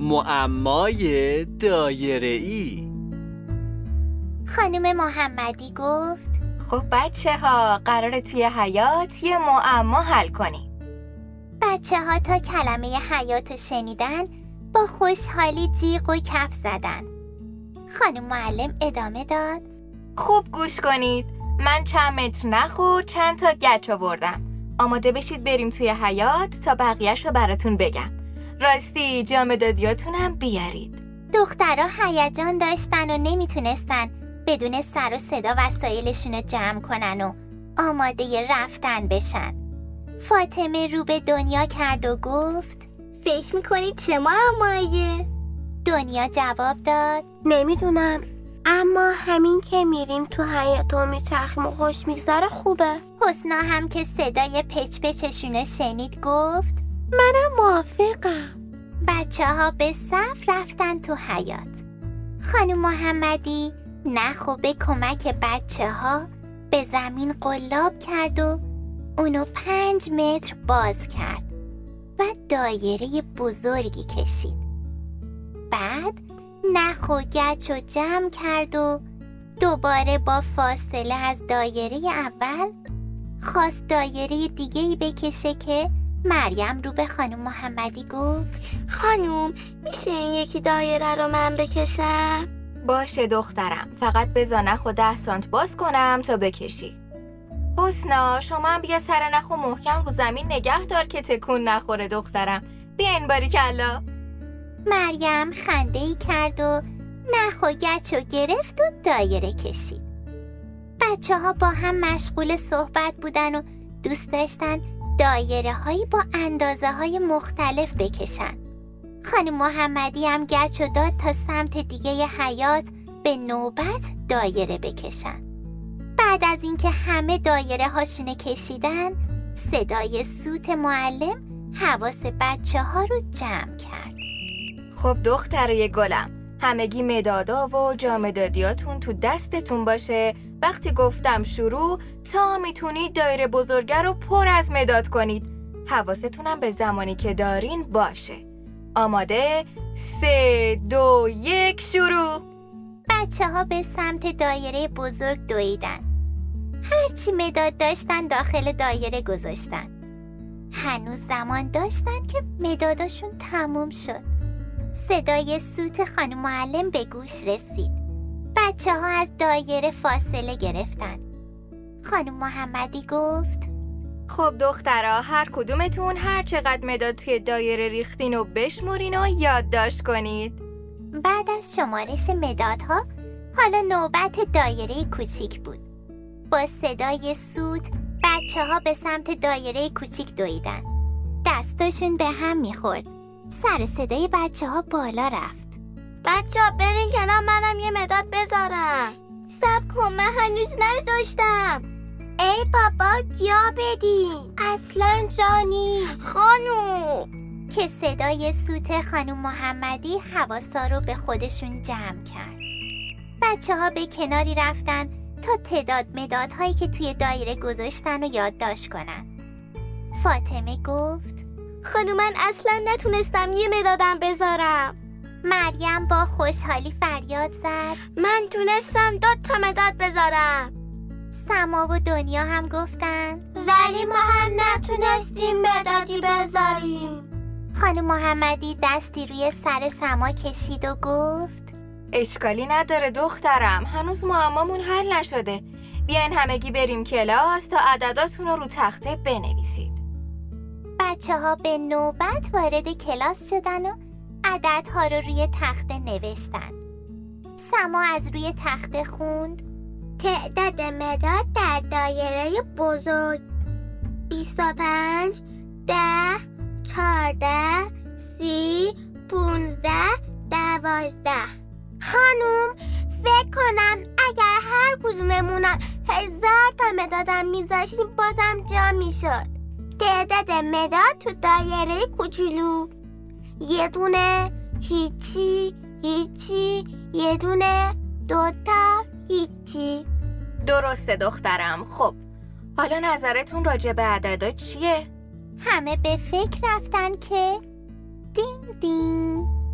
معمای دایره‌ای. خانم محمدی گفت خب بچه‌ها قراره توی حیاط یه معما حل کنیم. بچه‌ها تا کلمه حیاط شنیدن با خوشحالی جیغ و کف زدن. خانم معلم ادامه داد خوب گوش کنید. من چند متر نخ و چند تا گچ آوردم. آماده بشید بریم توی حیاط تا بقیه‌شو براتون بگم. راستی جامدادیاتونم بیارید. دخترها هیجان داشتن و نمیتونستن بدون سر و صدا وسایلشون رو جمع کنن و آماده رفتن بشن. فاطمه رو به دنیا کرد و گفت فکر میکنی چه معماییه؟ دنیا جواب داد نمیدونم، اما همین که میریم تو حیاط و میچرخیم و خوش میگذره خوبه. حسنا هم که صدای پچ پچشون شنید گفت منم موافقم. بچه‌ها به صف رفتن تو حیاط. خانم محمدی نخ و به کمک بچه‌ها به زمین قلاب کرد و اونو 5 متر باز کرد و دایره بزرگی کشید. بعد نخ و گچ رو جمع کرد و دوباره با فاصله از دایره اول خواست دایره دیگه‌ای بکشه که مریم رو به خانم محمدی گفت خانم میشه این یکی دایره رو من بکشم؟ باشه دخترم، فقط بذار نخ و 10 سانت باز کنم تا بکشی. حسنا شما هم بیا سر نخ و محکم رو زمین نگه دار که تکون نخوره دخترم. بیا این باریکلا. مریم خنده‌ای کرد و نخ و گچ رو گرفت و دایره کشید. بچه‌ها با هم مشغول صحبت بودن و دوست داشتن دایره هایی با اندازه های مختلف بکشن. خانم محمدی هم گچ رو داد تا سمت دیگه حیاط به نوبت دایره بکشن. بعد از اینکه همه دایره هاشونه کشیدن صدای سوت معلم حواس بچه‌ها رو جمع کرد. خب دخترای گلم، همگی مدادا و جامدادیاتون تو دستتون باشه. وقتی گفتم شروع تا میتونید دایره بزرگه رو پر از مداد کنید. حواستونم به زمانی که دارین باشه. آماده؟ 3 2 1 شروع. بچه‌ها به سمت دایره بزرگ دویدن. هرچی مداد داشتن داخل دایره گذاشتن. هنوز زمان داشتن که مداداشون تموم شد. صدای سوت خانم معلم به گوش رسید. بچه‌ها از دایره فاصله گرفتن. خانم محمدی گفت خب دخترها هر کدومتون هر چقدر مداد توی دایره ریختین و بشمرین و یادداشت کنید. بعد از شمارش مدادها حالا نوبت دایره کوچیک بود. با صدای سوت بچه‌ها به سمت دایره کوچیک دویدن. دستاشون به هم میخورد. سر صدای بچه‌ها بالا رفت. بچه‌ها برین کنار منم یه مداد بذارم. صبر کن من هنوز نذاشتم. ای بابا جا بدین. اصلا جا نیست خانوم. که صدای سوت خانم محمدی حواسا رو به خودشون جمع کرد. بچه‌ها به کناری رفتن تا تعداد مدادهایی که توی دایره گذاشتن و یادداشت کنن. فاطمه گفت خانوم من اصلا نتونستم یه مدادم بذارم. مریم با خوشحالی فریاد زد من تونستم 2 تا مداد بذارم. سما و دنیا هم گفتن ولی ما هم نتونستیم مدادی بذاریم. خانم محمدی دستی روی سر سما کشید و گفت اشکالی نداره دخترم، هنوز معمامون حل نشده. بیاین همگی بریم کلاس تا عدداتون رو تخته بنویسید. بچه‌ها به نوبت وارد کلاس شدن و عددها رو روی تخته نوشتن. سما از روی تخته خوند تعداد مداد در دایره بزرگ 25 10 14 30 15 12. خانوم فکر کنم اگر هر کدوممونم 1000 تا مدادم میذاشتیم بازم جا میشد. تعداد مداد تو دایره کوچولو یه دونه هیچی هیچی، یه دونه 2 تا هیچی. درسته دخترم. خب حالا نظرتون راجع به عددا چیه؟ همه به فکر رفتن که دینگ دینگ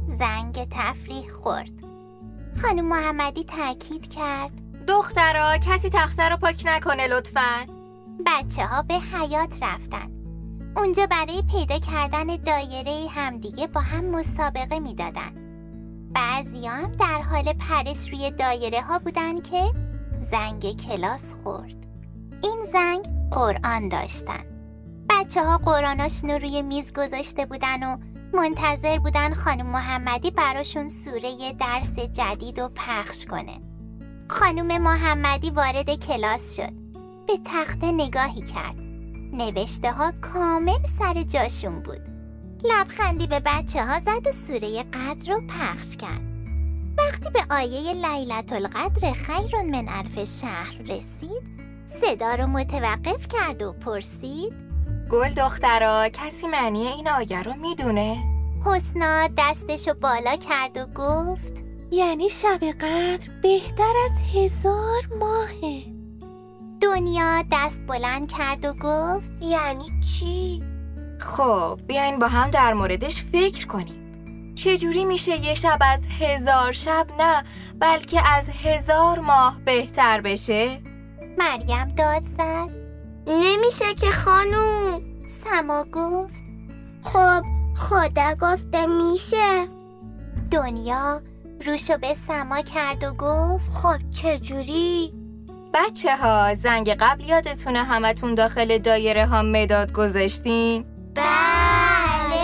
زنگ تفریح خورد. خانم محمدی تاکید کرد دخترا کسی تخته رو پاک نکنه لطفاً. بچه‌ها به حیاط رفتن. اونجا برای پیدا کردن دایره همدیگه با هم مسابقه میدادن. بعضیا هم در حال پرش روی دایره ها بودن که زنگ کلاس خورد. این زنگ قرآن داشتن. بچه‌ها قرآناشون رو روی میز گذاشته بودن و منتظر بودن خانم محمدی براشون سوره درس جدید رو پخش کنه. خانم محمدی وارد کلاس شد. به تخته نگاهی کرد. نوشته ها کامل سر جاشون بود. لبخندی به بچه ها زد و سوره قدر رو پخش کرد. وقتی به آیه لیلة القدر خیر من الف شهر رسید، صدا رو متوقف کرد و پرسید گل دخترا کسی معنی این آیه رو میدونه؟ حسنا دستشو بالا کرد و گفت یعنی شب قدر بهتر از 1000 ماهه. دنیا دست بلند کرد و گفت یعنی چی؟ خب بیاین با هم در موردش فکر کنیم. چجوری میشه یه شب از 1000 شب نه بلکه از 1000 ماه بهتر بشه؟ مریم داد زد. نمیشه که خانوم. سما گفت خب خدا گفته میشه. دنیا روشو به سما کرد و گفت خب چجوری؟ بچه ها زنگ قبل یادتونه همتون داخل دایره ها مداد گذاشتین؟ بله.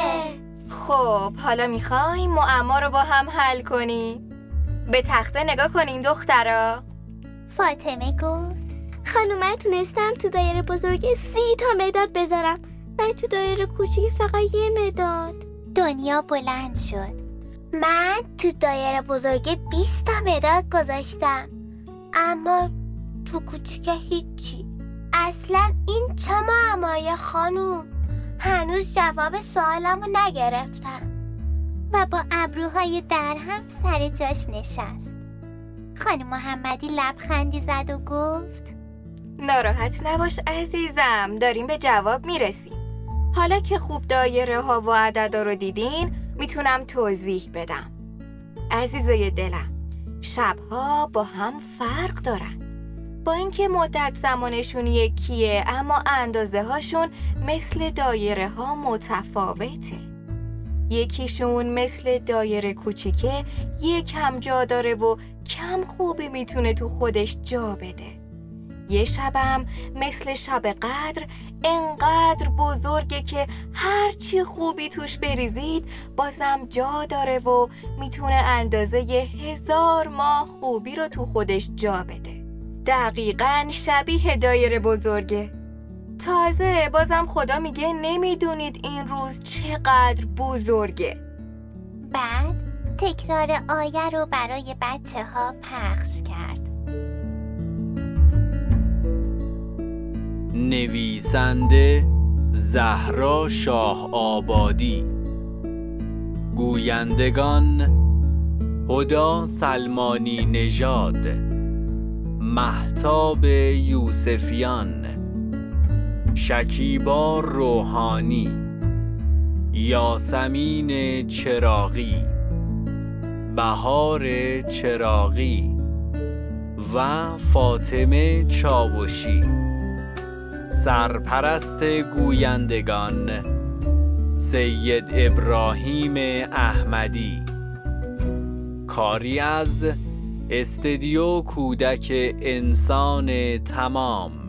خب حالا میخوایم معما رو با هم حل کنیم. به تخته نگاه کنین دخترا. فاطمه گفت خانوم من تونستم تو دایره بزرگ 30 تا مداد بذارم و تو دایره کوچیک فقط 1 مداد. دنیا بلند شد. من تو دایره بزرگ 20 تا مداد گذاشتم اما تو کوچیک هیچی. اصلا این چه معمایه خانوم؟ هنوز جواب سوالمو نگرفتم. و با ابروهای درهم سر جاش نشست. خانم محمدی لبخندی زد و گفت ناراحت نباش عزیزم، داریم به جواب میرسیم. حالا که خوب دایره ها و عددا رو دیدین میتونم توضیح بدم. عزیزای دلم، شبها با هم فرق دارن. با اینکه مدت زمانشون یکیه اما اندازه هاشون مثل دایره ها متفاوته. یکیشون مثل دایره کوچیکه یکم جا داره و کم خوبی میتونه تو خودش جا بده. یه شبم مثل شب قدر انقدر بزرگه که هرچی خوبی توش بریزید بازم جا داره و میتونه اندازه 1000 ماه خوبی رو تو خودش جا بده. دقیقاً شبیه دایره بزرگه. تازه بازم خدا میگه نمیدونید این روز چقدر بزرگه. بعد تکرار آیه رو برای بچه ها پخش کرد. نویسنده زهرا شاه آبادی، گویندگان هدی سلمانی نژاد، مهتاب یوسفیان، شکیبا روحانی، یاسمین چراغی، بهار چراغی و فاطمه چاوشی. سرپرست گویندگان سید ابراهیم احمدی. کاری از استدیو کودک انسان تمام.